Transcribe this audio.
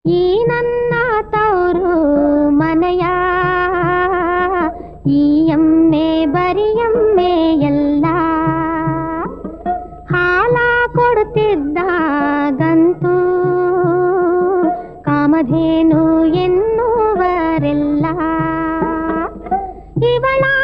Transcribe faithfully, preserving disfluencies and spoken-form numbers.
ಈ ನನ್ನ ತವರು ಮನೆಯ ಈ ಎಮ್ಮೆ ಬರಿಯಮ್ಮೆ ಎಲ್ಲ ಹಾಲ ಕೊಡುತ್ತಿದ್ದಾಗಂತೂ ಕಾಮಧೇನು ಎನ್ನುವರೆಲ್ಲ ಇವಳ